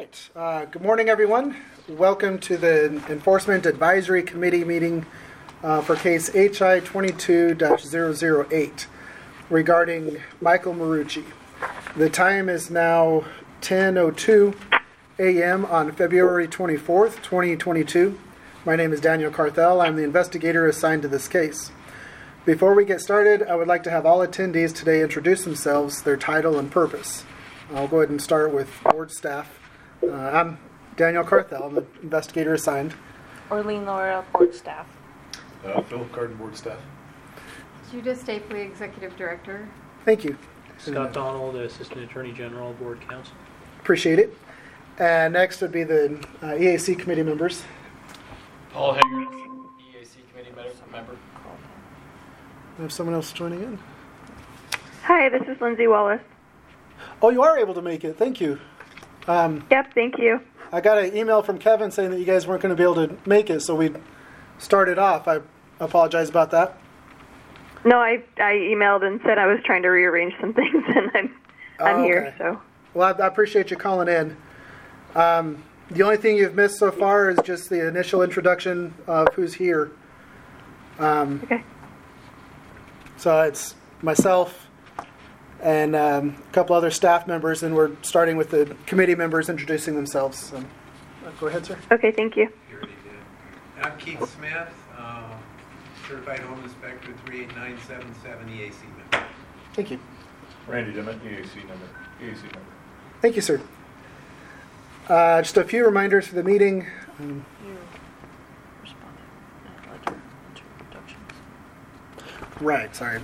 right. Good morning, everyone. Welcome to the Enforcement Advisory Committee meeting for case HI 22-008 regarding Michael Marucci. The time is now 10:02 a.m. on February 24th, 2022. My name is Daniel Carthel. I'm the investigator assigned to this case. Before we get started, I would like to have all attendees today introduce themselves, their title, and purpose. I'll go ahead and start with board staff. I'm Daniel Carthel. I'm the investigator assigned. Orlean Laura, board staff. Philip Garden, board staff. Judith Stapley, executive director. Thank you. Scott Donald, assistant attorney general, board counsel. Appreciate it. And next would be the EAC committee members. Paul Hager, EAC committee member. We have someone else joining in. Hi, this is Lindsay Wallace. Oh, you are able to make it. Thank you. Yep, thank you. I got an email from Kevin saying that you guys weren't going to be able to make it, so we started off. I apologize about that. No, I emailed and said I was trying to rearrange some things, and I'm here. So. Well, I appreciate you calling in. The only thing you've missed so far is just the initial introduction of who's here. Okay. So it's myself and a couple other staff members, and we're starting with the committee members introducing themselves. So, go ahead, sir. Okay, thank you. You already did. I'm Keith Smith, certified home inspector 38977 EAC member. Thank you. Randy Dimmitt, EAC member. Thank you, sir. Just a few reminders for the meeting. You responded. Ledger introductions. Right, sorry.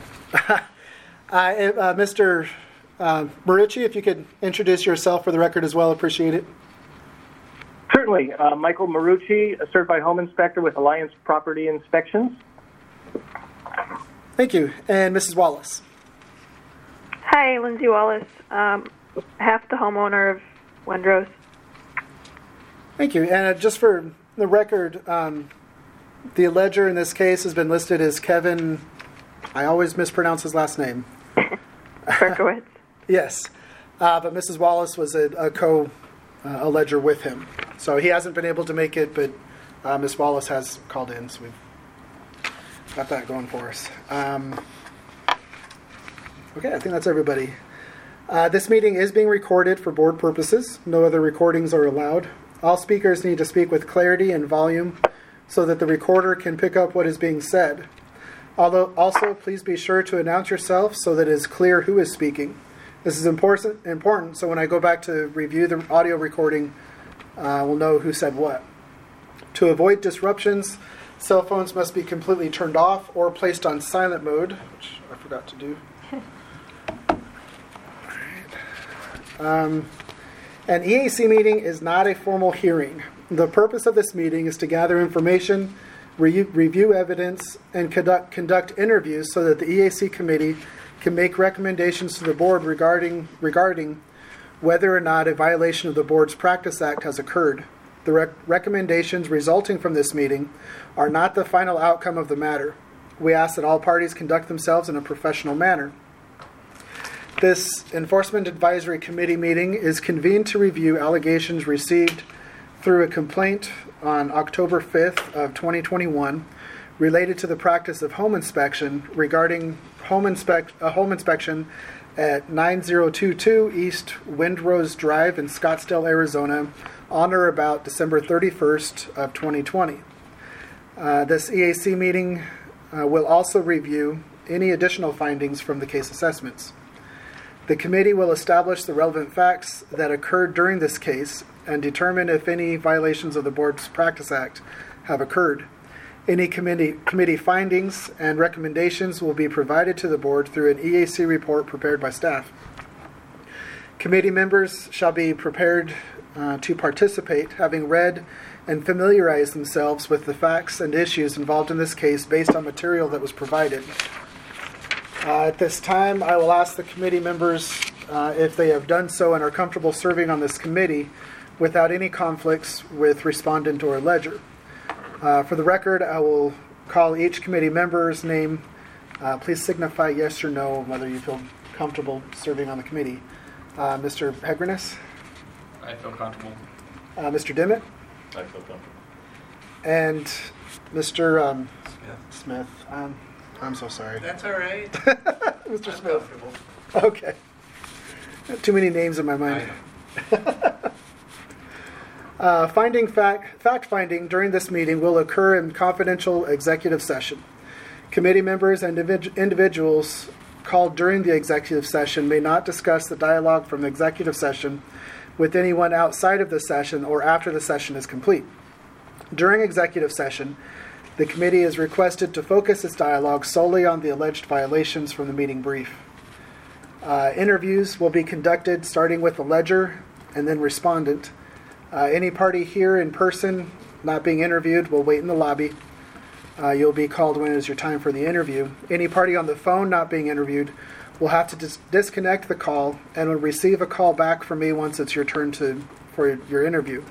Mr. Marucci, if you could introduce yourself for the record as well, appreciate it. Certainly. Michael Marucci, a certified home inspector with Alliance Property Inspections. Thank you. And Mrs. Wallace. Hi, Lindsay Wallace, half the homeowner of Wendrose. Thank you. And just for the record, the alleger in this case has been listed as Kevin, I always mispronounce his last name. Berkowitz. Yes. But Mrs. Wallace was a co-alleger with him. So he hasn't been able to make it, but Ms. Wallace has called in, so we've got that going for us. Okay, I think that's everybody. This meeting is being recorded for board purposes. No other recordings are allowed. All speakers need to speak with clarity and volume so that the recorder can pick up what is being said. Also, please be sure to announce yourself so that it is clear who is speaking. This is important, so when I go back to review the audio recording, we'll know who said what. To avoid disruptions, cell phones must be completely turned off or placed on silent mode, which I forgot to do. An EAC meeting is not a formal hearing. The purpose of this meeting is to gather information, review evidence, and conduct interviews so that the EAC committee can make recommendations to the board regarding whether or not a violation of the board's Practice Act has occurred. The recommendations resulting from this meeting are not the final outcome of the matter. We ask that all parties conduct themselves in a professional manner. This Enforcement Advisory Committee meeting is convened to review allegations received through a complaint on October 5th of 2021 related to the practice of home inspection regarding a home inspection at 9022 East Windrose Drive in Scottsdale, Arizona on or about December 31st of 2020. This EAC meeting will also review any additional findings from the case assessments. The committee will establish the relevant facts that occurred during this case and determine if any violations of the Board's Practice Act have occurred. Any committee findings and recommendations will be provided to the board through an EAC report prepared by staff. Committee members shall be prepared to participate, having read and familiarized themselves with the facts and issues involved in this case based on material that was provided. At this time, I will ask the committee members if they have done so and are comfortable serving on this committee without any conflicts with respondent or alleger. For the record, I will call each committee member's name. Please signify yes or no whether you feel comfortable serving on the committee. Mr. Hegrenis? I feel comfortable. Mr. Dimmitt, I feel comfortable. and Mr. Smith. Smith. I'm so sorry. That's all right. Mr. I'm Smith. comfortable. Okay. Too many names in my I mind. know. Fact finding during this meeting will occur in confidential executive session. Committee members and individuals called during the executive session may not discuss the dialogue from the executive session with anyone outside of the session or after the session is complete. During executive session, the committee is requested to focus its dialogue solely on the alleged violations from the meeting brief. Interviews will be conducted starting with the ledger and then respondent. Any party here in person not being interviewed will wait in the lobby. You'll be called when it is your time for the interview. Any party on the phone not being interviewed will have to disconnect the call and will receive a call back from me once it's your turn for your interview.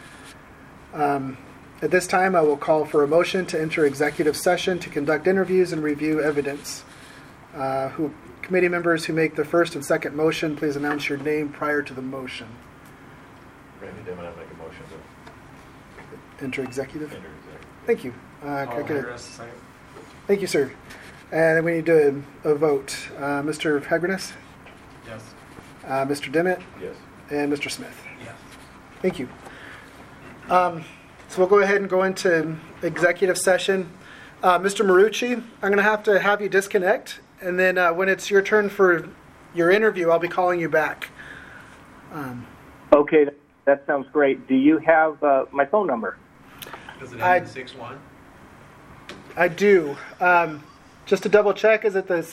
At this time, I will call for a motion to enter executive session to conduct interviews and review evidence. Committee members who make the first and second motion, please announce your name prior to the motion. Randy Dimmitt, I make a motion to Enter executive. enter executive. Thank you. Paul Could I get a- Hagernas, second. Thank you, sir. And then we need to a vote. Mr. Hagrenus, Yes. Mr. Dimmitt, Yes. and Mr. Smith. Yes. Thank you. So we'll go ahead and go into executive session. Mr. Marucci, I'm going to have you disconnect, and then when it's your turn for your interview, I'll be calling you back. Okay, that sounds great. Do you have my phone number? Does it I- end in 6-1? I do. Just to double check, is it the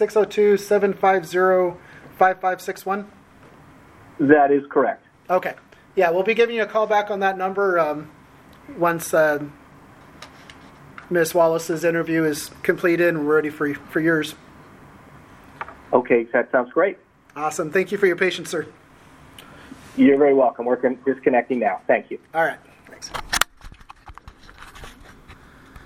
602-750-5561? That is correct. Okay. Yeah, we'll be giving you a call back on that number once Ms. Wallace's interview is completed and we're ready for yours. Okay, that sounds great. Awesome. Thank you for your patience, sir. You're very welcome. We're disconnecting now. Thank you. All right.